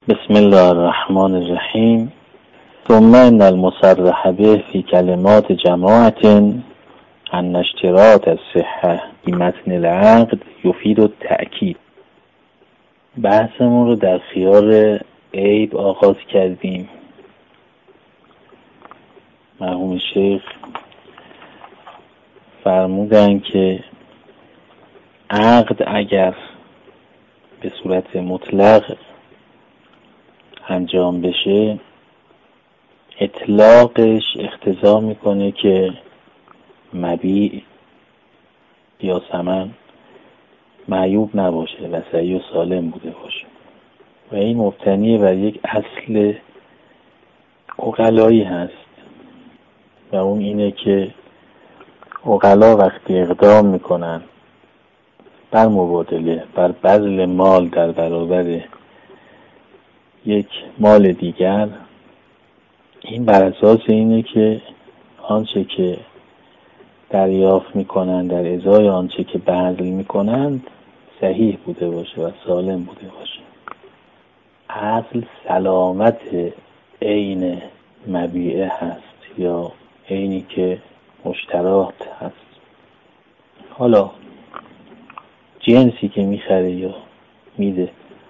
بسم الله الرحمن الرحیم. ثم ان المصرح به فی کلمات جماعت ان اشتراط الصحة فی متن العقد یفید التأکید. بحثمون رو در خیار عیب آغاز کردیم. مرحوم شیخ فرمودن که عقد اگر به صورت مطلق انجام بشه اطلاقش اقتضا میکنه که مبیع یا ثمن معیوب نباشه و صحیح و سالم بوده باشه و این مبتنی بر یک اصل عقلایی هست و اون اینه که عقلا وقتی اقدام میکنن بر مبادله، بر بذل مال در برابر یک مال دیگر، این بر اساس اینه که آنچه که دریافت میکنند در ازای آنچه که بذل میکنند صحیح بوده باشه و سالم بوده باشه. اصل سلامت عین مبیعه هست یا عینی که مشترات هست. حالا جنسی که میخره یا میده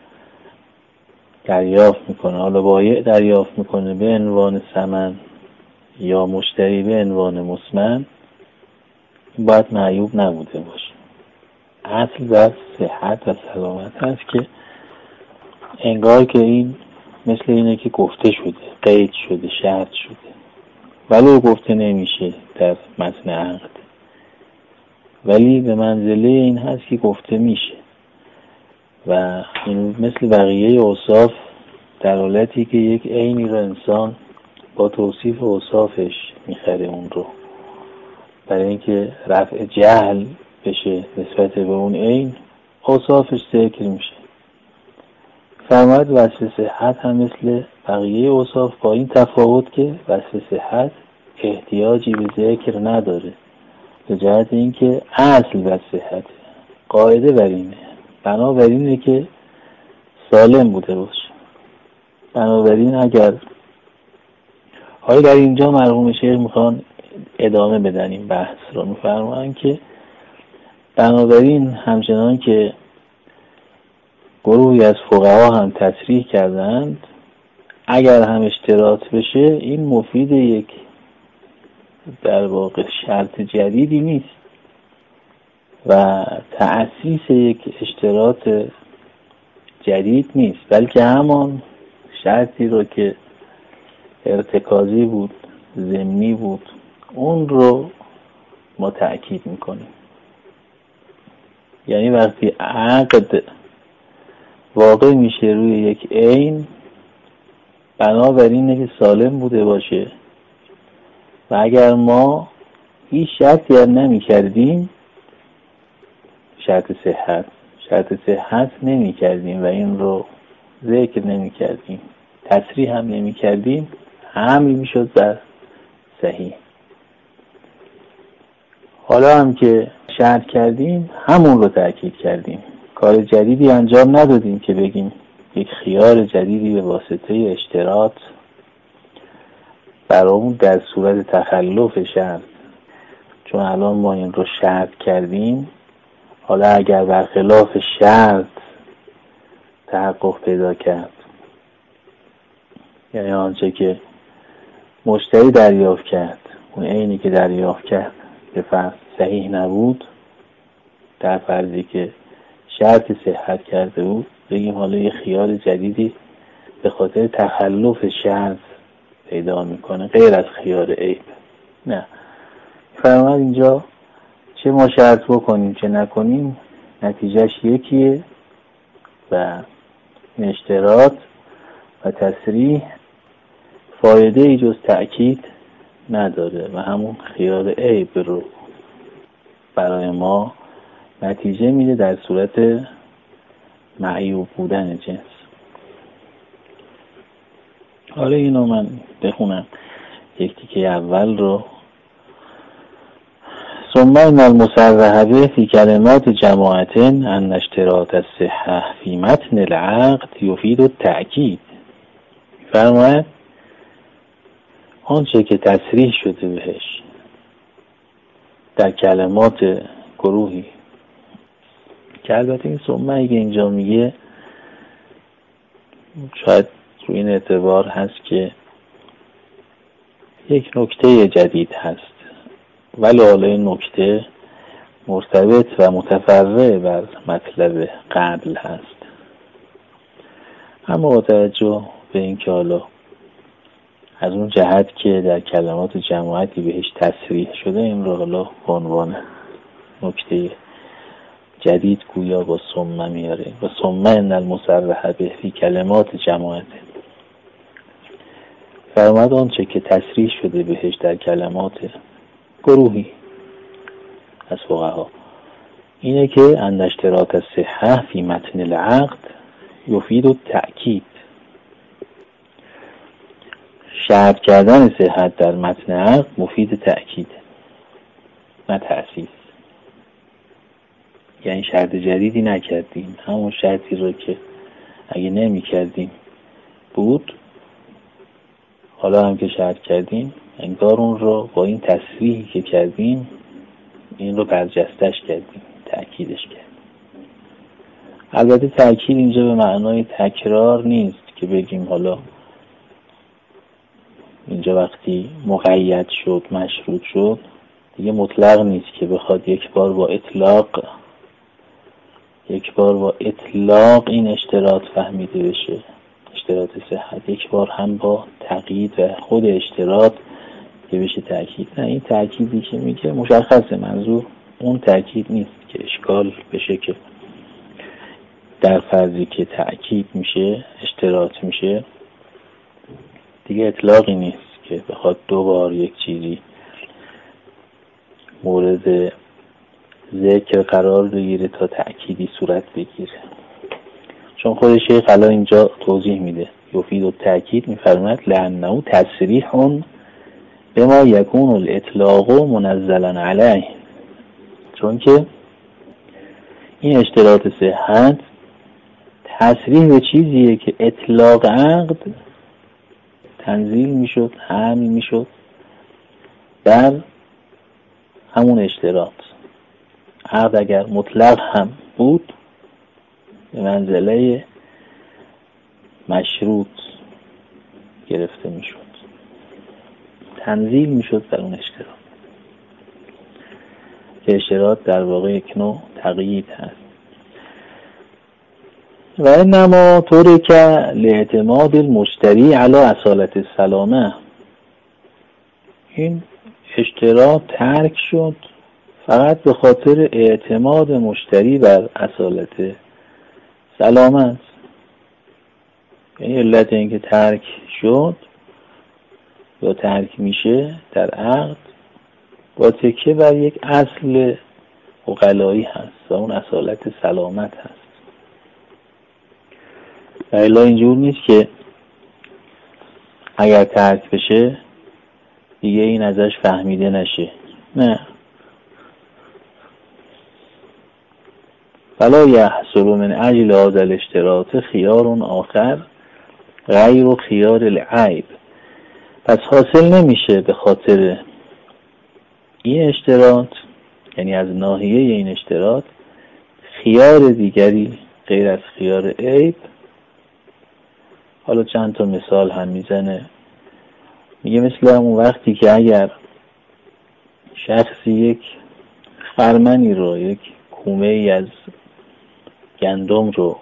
دریافت میکنه، حالا بایع دریافت میکنه به عنوان ثمن یا مشتری به عنوان مسمن، باید معیوب نبوده باشه. اصل در صحت و سلامت هست که انگار که این مثل اینه که گفته شده، قید شده، شرط شده، ولو گفته نمیشه در متن عقد، ولی به منزله این هست که گفته میشه و این مثل بقیه اوصاف در حالتی که یک عینی رو انسان با توصیف اوصافش میخره اون رو برای اینکه رفع جهل بشه نسبت به اون عین، اوصافش ذکر میشه. فرماید وصف صحت هم مثل بقیه اوصاف با این تفاوت که وصف صحت احتیاجی به ذکر نداره به جهت اینکه اصل در صحت قاعده بر اینه، بنابراینه که سالم بوده باشه. بنابراین اگر حالا در اینجا مرحوم شیخ میخوان ادامه بدن این بحث رو، میفرمایند که بنابراین همچنان که گروهی از فقها هم تصریح کردند اگر هم اشتراط بشه این مفید یک در واقع شرط جدیدی نیست و تأسیس یک اشتراط جدید نیست، بلکه همان شرطی رو که ارتکازی بود، ضمنی بود، اون رو ما تأکید میکنیم. یعنی وقتی عقد واقع میشه روی یک عین، بنابراینه که سالم بوده باشه و اگر ما هیچ شرطی هم نمی کردیم، شرط صحت نمی کردیم و این رو ذکر نمی کردیم، تصریح هم نمی کردیم، حمل می شد بر صحیح. حالا هم که شرط کردیم همون رو تأکید کردیم، کار جدیدی انجام ندادیم که بگیم یک خیار جدیدی به واسطه اشتراط برامون در صورت تخلف شرط، چون الان ما این رو شرط کردیم، حالا اگر برخلاف شرط تحقق پیدا کرد، یعنی آنچه که مشتری دریافت کرد اون عینی که دریافت کرد به فرض صحیح نبود، در فرضی که شرط صحت کرده بود، بگیم حالا یه خیار جدیدی به خاطر تخلف شرط پیدا میکنه غیر از خیار عیب. نه، فرماید اینجا چه ما شرط بکنیم چه نکنیم نتیجهش یکیه و اشتراط و تصریح فایده ای جز تأکید نداره و همون خیار عیب رو برای ما نتیجه میده در صورت معیوب بودن جنس. حالا اینو من بخونم یک تیکه اول رو. ثم ثم ان المصرح به في كلمات جماعة ان اشتراط الصحة في متن العقد يفيد التأکید. فرماید آنچه که تصریح شده بهش در کلمات گروهی، که البته این ثم اگه اینجا میگه شاید روی این اعتبار هست که یک نکته جدید هست، ولی حالا این نکته مرتبط و متفرع بر مطلب قبل هست. اما با توجه به این که حالا از اون جهت که در کلمات جماعتی بهش تصریح شده، این رو حالا به عنوان نکته جدید گویا با ثم میاره. و ثم ان المصرح به فی کلمات جماعت، فرمود آنچه که تصریح شده بهش در کلمات گروهی از فقها اینه که ان اشتراط الصحة فی متن العقد یفید التأکید. شرط کردن صحت در متن عقد مفید تأکید، نه تأسیس. یعنی شرط جدیدی نکردیم، همون شرطی رو که اگه نمی کردیم بود، حالا هم که شرط کردیم انگار اون رو با این تصریحی که کردیم این رو برجستش کردیم، تأکیدش کردیم. البته تأکید اینجا به معنای تکرار نیست که بگیم حالا اینجا وقتی مقید شد مشروط شد دیگه مطلق نیست که بخواد یک بار با اطلاق این اشتراط فهمیده بشه، اشتراط صحت، یک بار هم با تقیید و خود اشتراط که بشه تأکید. نه، این تأکیدی که میگه مشخصه منظور اون تأکید نیست که اشکال بشه که در فرضی که تأکید میشه اشتراط میشه دیگه اطلاقی نیست که بخواد دو بار یک چیزی مورد ذکر قرار بگیره تا تأکیدی صورت بگیره. چون خود شیخ الان اینجا توضیح میده یفید التأکید، میفرماید لأنه تصریح بما یکون الاطلاق منزلا علیه، چون که این اشتراط صحت تصریح به چیزیه که اطلاق عقد تنزیل میشد، حمل میشد در همون اشتراط. عقد اگر مطلق هم بود به منزله مشروط گرفته میشد، تنزیل میشد در اون اشتراط، که اشتراط در واقع یک نوع تقیید هست. و انما ترک لاعتماد المشتری علی اصالت السلامه، این اشتراط ترک شد فقط به خاطر اعتماد مشتری بر اصالت سلامت. یعنی علت اینکه ترک شد یا ترک میشه در عقد با تکیه بر یک اصل عقلایی هست و اون اصالت سلامت هست. و الا اینجور نیست که اگر ترک بشه دیگه این ازش فهمیده نشه. نه، فلا یحصل من اجل هذا الاشتراط خیار آخر غیر خیار العیب، پس حاصل نمیشه به خاطر این اشتراط، یعنی از ناحیه این اشتراط خیار دیگری غیر از خیار عیب. حالا چند تا مثال هم میزنه، میگه مثل همون وقتی که اگر شخصی یک خرمنی رو، یک کومه ای از گندم رو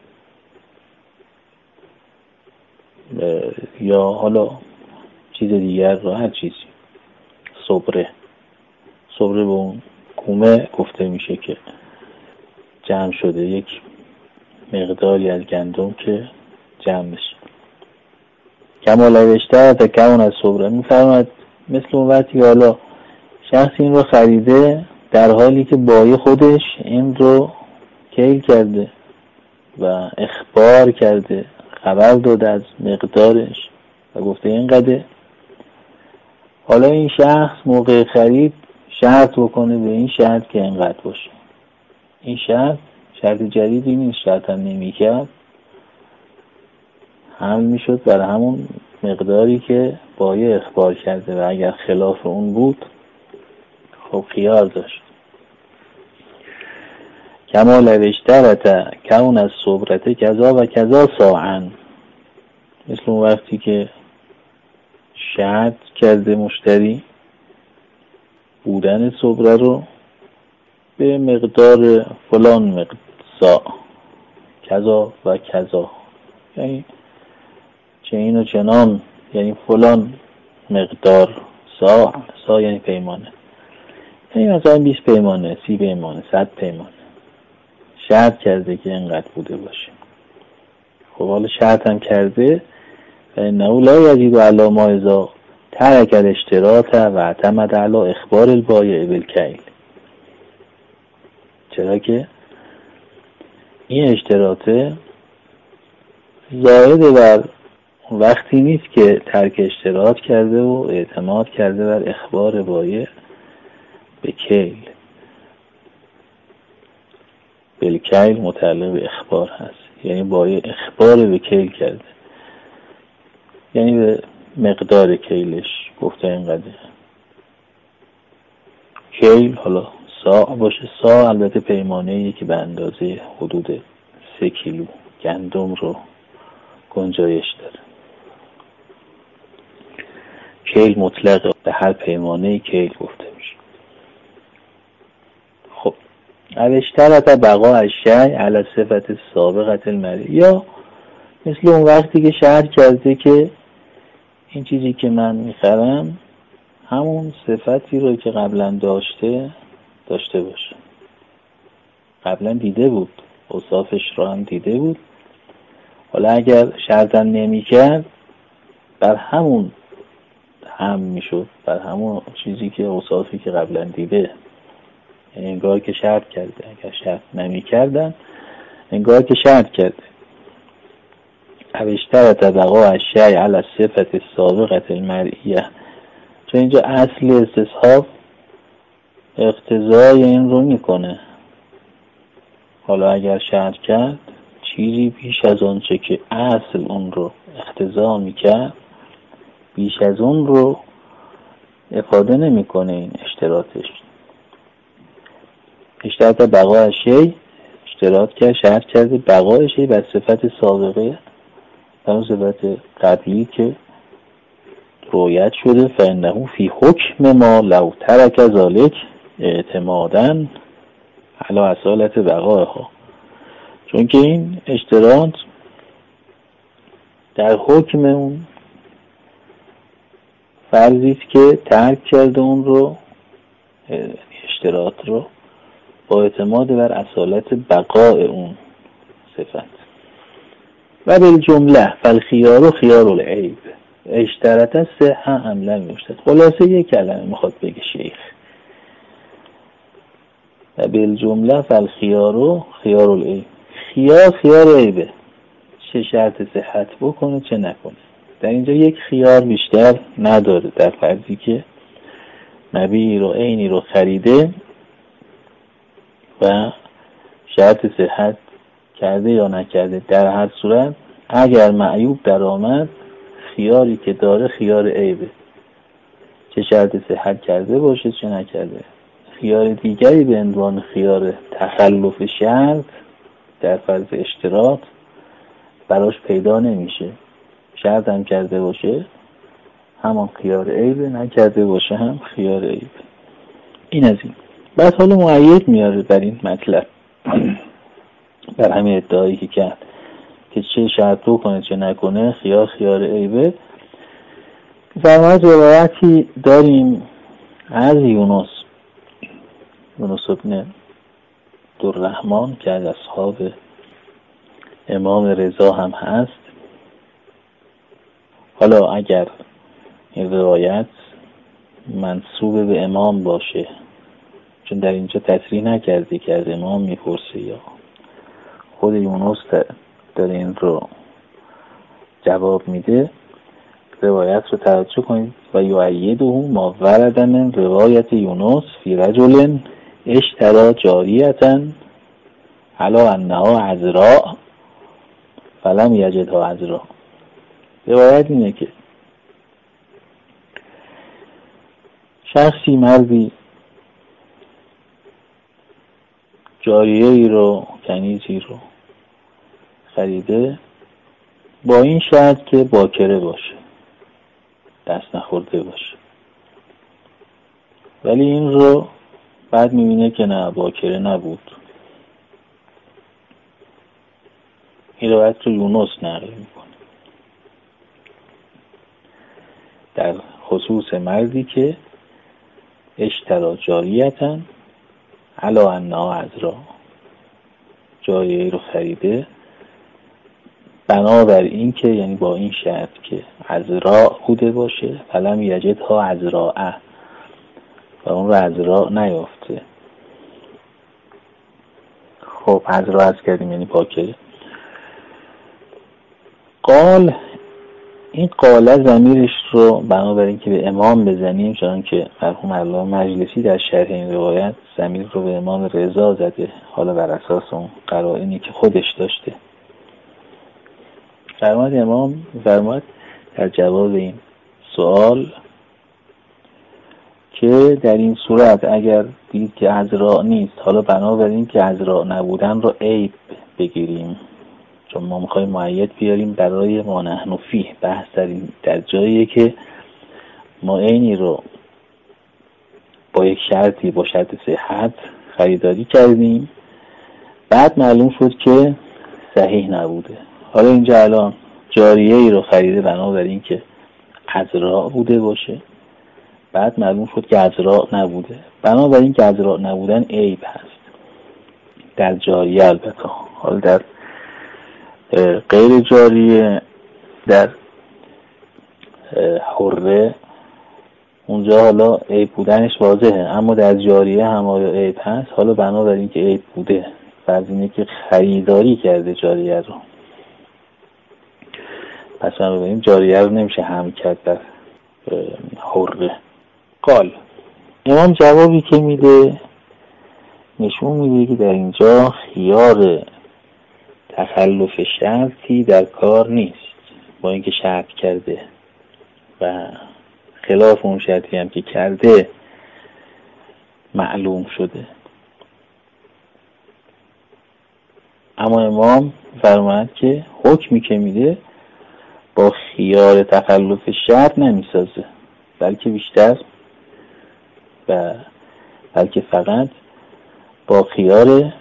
یا حالا چیز دیگر رو، هر چیزی، صبره به اون کومه گفته میشه که جمع شده یک مقداری از گندم که جمع بشه. کما لو اشترط کون از صبره، میفرماید مثل اون وقتی حالا شخص این رو خریده در حالی که بای خودش این رو کیل کرده و اخبار کرده، خبر داده از مقدارش و گفته اینقدر. حالا این شخص موقع خرید شرط بکنه به این شرط که اینقدر باشه. این شرط جدیدی نیست، شرط هم نمی‌کرد، حمل میشد برای همون مقداری که بایع اخبار کرده و اگر خلاف اون بود خب خیار داشت. کما لو اشترط کون الصبرة کذا و کذا صاعا، مثل اون وقتی که شرط کرده مشتری بودن صبره رو به مقدار فلان صاع، کذا و کذا، یعنی چنین و چنان، یعنی فلان مقدار صاع یعنی پیمانه، یعنی مثلا 20 پیمانه، 30 پیمانه، 100 پیمانه شرط کرده که اینقدر بوده باشه. خب حالا شرط هم کرده فإنه لا یزید علی ما اذا ترک الاشتراط و اعتمد علی اخبار البایع بالکیل. چرا که این اشتراطه زائد بر وقتی نیست که ترک اشتراط کرده و اعتماد کرده بر اخبار بایع به کیل. بالکیل متعلق به اخبار هست، یعنی بایع اخبار به کیل کرده، یعنی به مقدار کیلش گفته اینقدر کیل. حالا صاع باشه، صاع البته پیمانه‌ای که به اندازه حدود 3 کیلو گندم رو گنجایش داره. کیل مطلق به هر پیمانه‌ای کیل گفته میشه. خب اشترط بقاء الشیء علی صفت السابقة المرئی، یا مثل اون وقتی که شرط کرده که این چیزی که من میخرم همون صفتی رو که قبلا داشته باشه. قبلا دیده بود، اوصافش رو هم دیده بود، حالا اگر شرطم نمی‌کرد بر همون هم میشد، بر همون چیزی که اوصافی که قبلا دیده، یعنی انگار که شرط کرده. اگر شرط نمی‌کردن انگار که شرط کرده. اشترط بقاء الشیء علی الصفة السابقة المرئیه، چون اینجا اصل استصحاب اقتضای این رو میکنه. حالا اگر شرط کرد چیزی بیش از اون چه که اصل اون رو اقتضا میکرد، بیش از اون رو افاده نمیکنه این اشتراطش. اشتراط بقاء الشیء، اشتراط کرد، شرط کرده بقاء شیء بر صفت سابقه، اون صفت قبلی که رویت شده. فإنه فی حکم ما لو ترک ذلک اعتمادا علی اصالت بقائها، چون که این اشتراط در حکم اون فرضی است که ترک کرده اون رو، اشتراط رو، با اعتماد بر اصالت بقاء اون صفت. و بالجمله فالخیار خیار العیب اشترط الصحة ام لم یشترط. خلاصه یک کلمه میخواد بگه شیخ، و بالجمله فالخیار خیار العیب. خیار عیبه، چه شرط صحت بکنه چه نکنه. در اینجا یک خیار بیشتر نداره، در فرضی که مبیعی رو عینی رو خریده و شرط صحت کرده یا نکرده، در هر صورت اگر معیوب در آمد خیاری که داره خیار عیبه، چه شرط صحت کرده باشه چه نکرده. خیار دیگری به عنوان خیار تخلف شرط در فرض اشتراط براش پیدا نمیشه. شرط هم کرده باشه همان خیار عیبه، نکرده باشه هم خیار عیبه. این از این. بعد حالا مؤید میاره بر این مطلب، بر همین ادعایی که کرد که چه شرط بکنه چه نکنه خیار عیبه. فرماید روایتی داریم از یونس ابن عبدالرحمن که از اصحاب امام رضا هم هست. حالا اگر این روایت منسوب به امام باشه، چون در اینجا تصریح نکردی که از امام میپرسه یا خود یونس داره این رو جواب میده، روایت رو توجه کنید. و یؤیده ما ورد من روایت یونس فی رجل اشتری جاریة علی انها عذراء فلم یجدها عذراء. روایت اینه که شخصی، مردی، جاریه ای رو، کنیزی رو خریده با این شرط که باکره باشه، دست نخورده باشه. ولی این رو بعد میبینه که نه، باکره نبود. این روایت رو یونس نقل میکنه در خصوص مردی که اشتری جاریة علی انها عذراء، جاریه رو خریده بنابر این که، یعنی با این شرط که عذراء بوده باشه، فلم یجدها عذراء، و اون رو عذراء نیافته. خب عذراء از کردیم یعنی باکره. قال، این قاله ضمیرش رو بنابراین که به امام بزنیم، چون که مرحوم علامه مجلسی در شرح این روایت ضمیر رو به امام رضا زده، حالا بر اساس اون قرائنی که خودش داشته. فرمود امام فرمود در جواب این سوال که در این صورت اگر دید که عذراء نیست، حالا بنابراین که عذراء نبودن رو عیب بگیریم، چون ما میخوایم مؤید بیاریم برای ما نحن فیه. بحث در جاییه که ما عینی رو با یک شرطی، با شرط صحت خریداری کردیم، بعد معلوم شد که صحیح نبوده. حالا اینجا الان جاریه ای رو خریده بنابراین که عذراء بوده باشه، بعد معلوم شد که عذراء نبوده. بنابراین که عذراء نبودن عیب هست در جاریه. البته حالا در غیر جاریه، در حره، اونجا حالا عیب بودنش واضحه، اما در جاریه هم آیا عیب هست؟ حالا بنابراین که عیب بوده، فرض اینه که خریداری کرده جاریه رو، پس بنابراین جاریه رو نمیشه حمل کرد در حره. قال، امام جوابی که میده نشون میده که در اینجا خیار تخلف شرطی در کار نیست، با اینکه شرط کرده و خلاف اون شرطی هم که کرده معلوم شده. اما امام فرماید که حکمی که میده با خیار تخلف شرط نمیسازه، بلکه بیشتر و بلکه فقط با خیار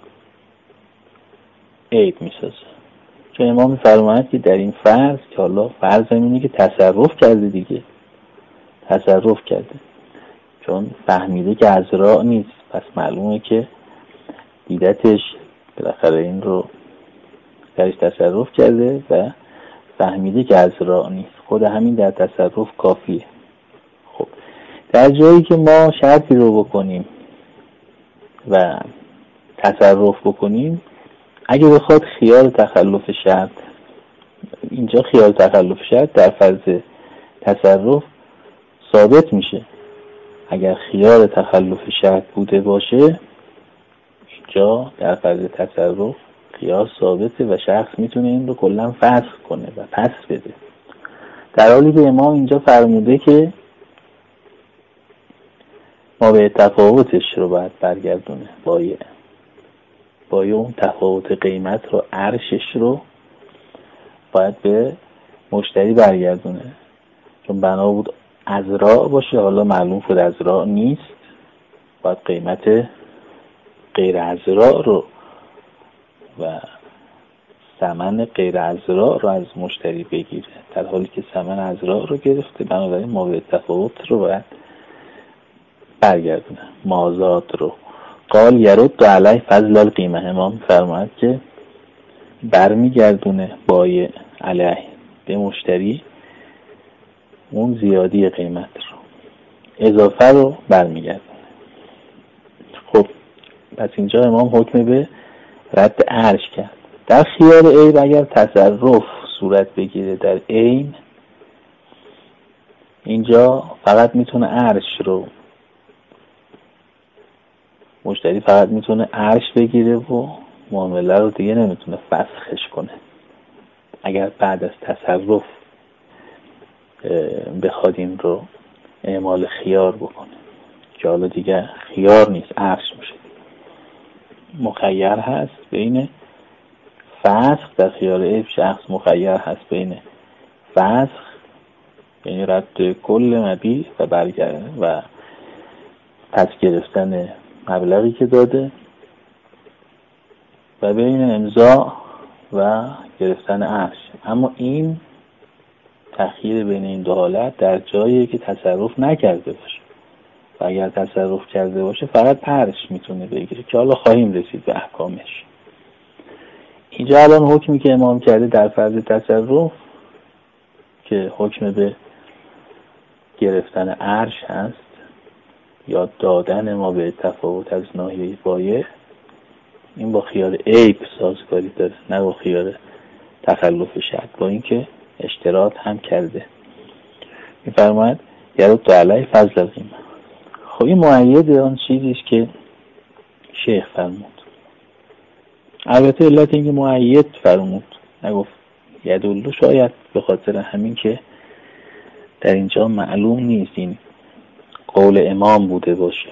عیب میسازه. چون امام فرماید که در این فرض که حالا فرض اینه که تصرف کرده دیگه، تصرف کرده، چون فهمیده که عذراء نیست، پس معلومه که دیدتش بالاخره این رو درش تصرف کرده و فهمیده که عذراء نیست. خود همین در تصرف کافیه. خب در جایی که ما شرطی رو بکنیم و تصرف بکنیم، اگه بخواد خیال تخلف شرط، اینجا خیال تخلف شرط در فرض تصرف ثابت میشه. اگر خیال تخلف شرط بوده باشه، اینجا در فرض تصرف خیال ثابته و شخص میتونه این رو کلا فسخ کنه و پس بده، در حالی که امام اینجا فرموده که ما به تفاوتش رو باید برگردونه، با اون تفاوت قیمت رو، عرشش رو باید به مشتری برگردونه، چون بنا بود عذراء باشه، حالا معلوم شد عذراء نیست، باید قیمت غیر عذراء رو و ثمن غیر عذراء رو از مشتری بگیره، در حالی که ثمن عذراء رو گرفته. بنابراین ما به تفاوت رو باید برگردونه، مازاد رو. قال یرد علیه فضل القیمه، امام فرماید که برمیگردونه بایع علیه به مشتری اون زیادی قیمت رو، اضافه رو برمیگردونه. خب پس اینجا امام حکم به رد عرش کرد. در خیال عیب اگر تصرف صورت بگیره در عین، اینجا فقط میتونه عرش رو، مشتری فقط میتونه عرش بگیره و معامله رو دیگه نمیتونه فسخش کنه. اگر بعد از تصرف بخواد این رو اعمال خیار بکنه که حالا دیگه خیار نیست، عرش میشه، مخیر هست بین فسخ. در خیار عیب شخص مخیر هست بین فسخ یعنی رد کل مبیع و برگردن و پس گرفتن مبلغی که داده و بین امضا و گرفتن عرش. اما این تأخیر بین این دو حالت در جایی که تصرف نکرده باشه و اگر تصرف کرده باشه فقط عرش میتونه بگیره که حالا خواهیم رسید به احکامش. اینجا الان حکمی که امام کرده در فرض تصرف که حکم به گرفتن عرش هست یا دادن ما به تفاوت از ناحیه بایع، این با خیار عیب سازگاری داره نه با خیار تخلف شرط، با اینکه اشتراط هم کرده. میفرماید یرد علیه فضل القیمه. خب این مؤید آن چیزیست که شیخ فرمود. البته علت اینکه مؤید فرمود نگفت یدلو، شاید به خاطر همین که در اینجا معلوم نیست این قول امام بوده باشه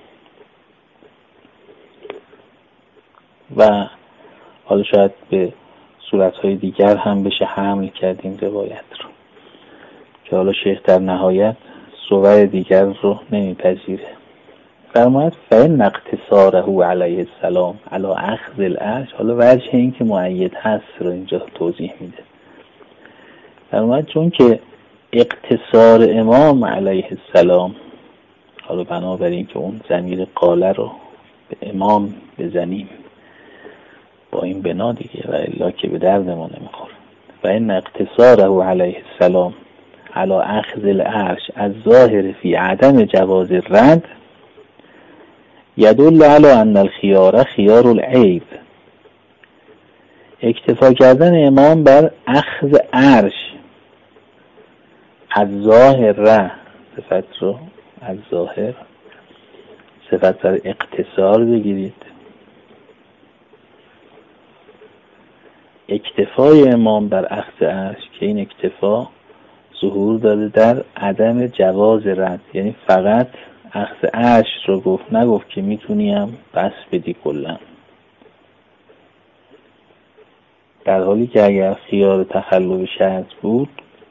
و حالا شاید به صورتهای دیگر هم بشه حمل کردیم روایت رو که حالا شیخ در نهایت صور دیگر رو نمیپذیره. فرماید فإن اقتصاره علیه السلام علی اخذ العرش، حالا وجه این که مؤید هست رو اینجا توضیح میده. فرماید چون که اقتصار امام علیه السلام، حالا بنابراین که اون ضمیر قاله رو به امام بزنیم با این بنا دیگه و الا که به درد ما نمیخوره. فإن اقتصاره علیه السلام علی اخذ العرش الظاهر فی عدم جواز الرد یدل علی ان الخیار خیار العیب. اکتفا کردن امام بر اخذ عرش از ظاهر، صفت رو از ظاهر صفت بر اقتصار بگیرید. اکتفای امام بر اخذ عرش که این اکتفا ظهور داده در عدم جواز رد، یعنی فقط اخذ عرش رو گفت، نگفت که میتونیم بس بدی کلا. در حالی که اگر خیار تخلف شرط بود،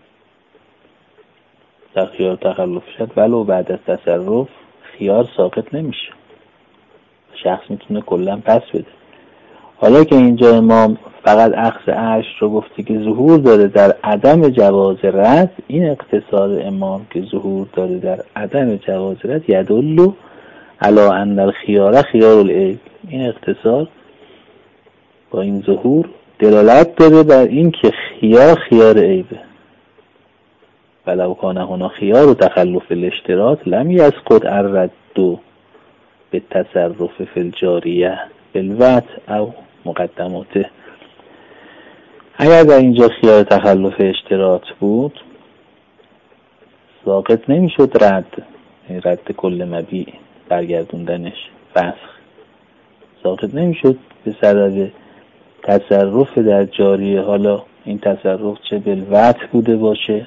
در خیار تخلف شرط ولو بعد از تصرف خیار ساقط نمیشه، شخص میتونه کلا پس بده. حالا که اینجا امام فقط اخذ عرش رو گفته که ظهور داره در عدم جواز رد، این اقتصار امام که ظهور داره در عدم جواز رد یدل علی ان الخیار خیار العیب، این اقتصار با این ظهور دلالت داره بر این که خیار عیبه. ولو کان هنا خیار و تخلف الاشتراط لم یسقط الرد به تصرف فی الجاریه بالوطء او مقدماته. اگر در اینجا خیار تخلف اشتراط بود ساقط نمیشد رد، یعنی رد کل مبیع، برگردوندنش، فسخ ساقط نمیشد به صدد تصرف در جاریه. حالا این تصرف چه بالوطء بوده باشه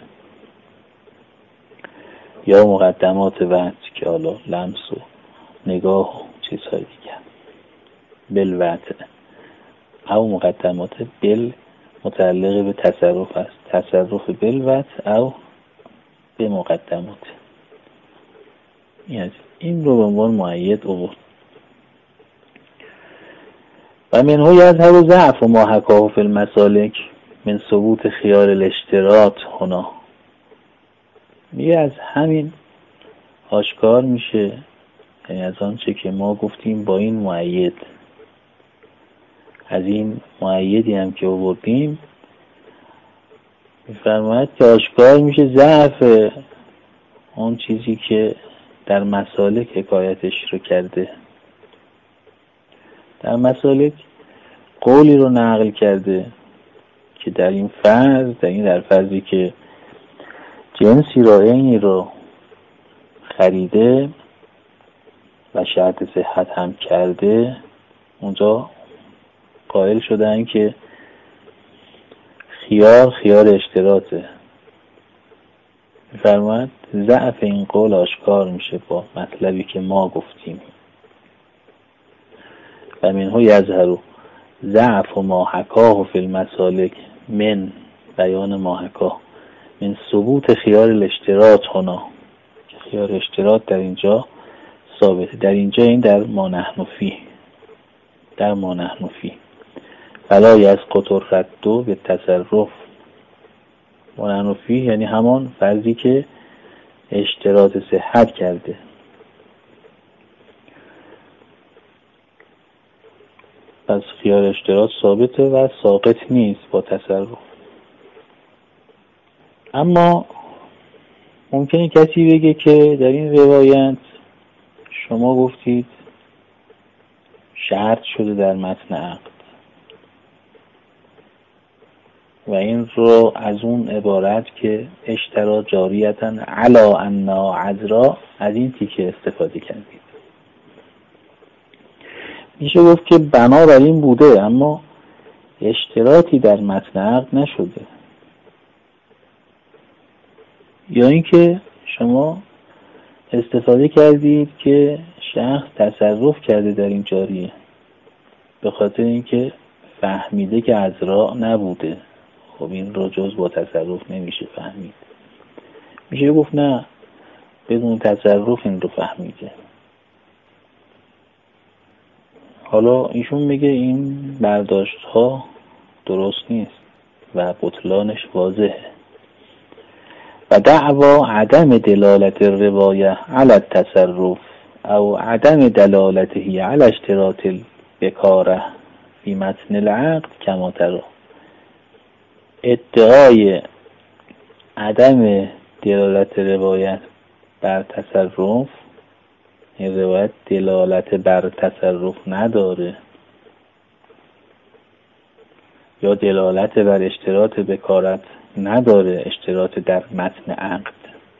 یا مقدمات وطء که حالا لمس و نگاه و چیزهای دیگر، بالوطء او مقدمات متعلق به تصرف است، تصرف بالوطء او به مقدمات. این رو به عنوان مؤید آورد. و منه یظهر ضعف ما حکاه فی المسالک من ثبوت خیار الاشتراط هنا. میگه از همین آشکار میشه، یعنی از آنچه که ما گفتیم با این مؤید، از این مؤیدی هم که آوردیم میفرماید که آشکار میشه ضعف اون چیزی که در مسالک حکایتش رو کرده. در مسالک قولی رو نقل کرده که در این فرض، در فرضی که جنسی را عینی را خریده و شرط صحت هم کرده، اونجا قائل شدن که خیار اشتراطه. می‌فرماید ضعف این قول آشکار میشه با مطلبی که ما گفتیم. و منه یظهر ضعف ما حکاه فی المسالک من بیان ما حکاه من ثبوت خیار الاشتراط هنا، که خیار اشتراط در اینجا ثابته. در اینجا این در ما نحن فی فلا یسقط الرد به تصرف. ما نحن فی یعنی همان فرضی که اشتراط صحت کرده. پس خیار اشتراط ثابته و ساقط نیست با تصرف. اما ممکنه کسی بگه که در این روایت شما گفتید شرط شده در متن عقد و این رو از اون عبارت که اشترا جاریتن علا انا عذرا از این تیکه استفاده کردید. میشه گفت که بنابر این بوده اما اشتراطی در متن عقد نشده. یا اینکه شما استفاده کردید که شخص تصرف کرده در این جاریه به خاطر اینکه فهمیده که عذرا نبوده. خب این رو جز با تصرف نمیشه فهمید. میشه گفت نه، بدون تصرف این رو فهمیده. حالا ایشون میگه این برداشت ها درست نیست و بطلانش واضحه. و دعوا عدم دلالت الروایه علی التصرف او عدم دلالته علی اشتراط البکاره فی متن العقد کما تری. ادعای عدم دلالت روایت بر تصرف، این روایت دلالت بر تصرف نداره یا دلالت بر اشتراط بکارت نداره، اشتراط در متن عقد.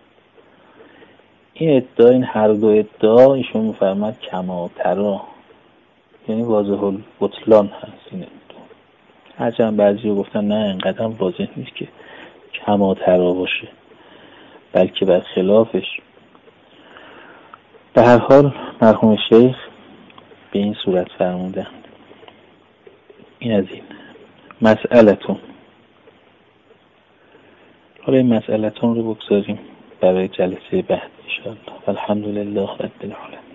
این هر دو ادعا ایشون میفرماد کما تری، یعنی واضح البطلان هست. این هرچند بعضی ها گفتن نه اینقدر واضح نیست که کما تری باشه، بلکه بر خلافش. به هر حال مرحوم شیخ به این صورت فرمودند. این از این مسئلتون. حالا این مسئلتون رو بگذاریم برای جلسه بعد ان شاء الله. الحمدلله رب العالمین.